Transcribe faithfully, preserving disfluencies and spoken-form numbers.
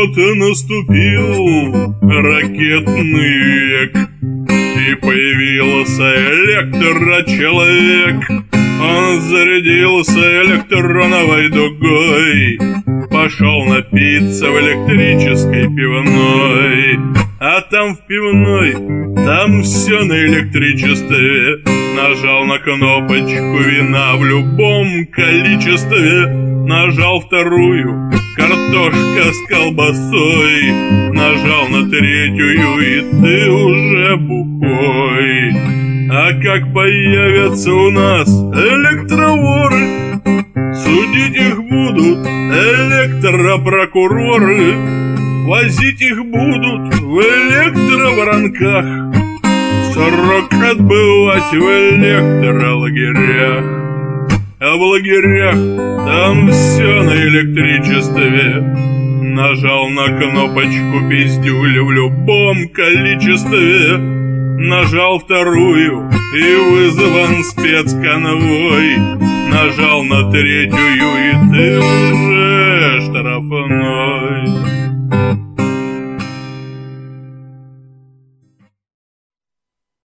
Вот и наступил ракетный век, и появился электрочеловек. Он зарядился электроновой дугой, пошел напиться в электрической пивной. А там в пивной, там все на электричестве. Нажал на кнопочку вина в любом количестве. Нажал вторую, картошка с колбасой. Нажал на третью, и ты уже бухой. А как появятся у нас электроворы, судить их будут электропрокуроры. Возить их будут в электроворонках, срок отбывать в электролагерях. А в лагерях там все на электричестве. Нажал на кнопочку пиздюль в любом количестве. Нажал вторую, и вызван спецконвой. Нажал на третью, и ты уже штрафной.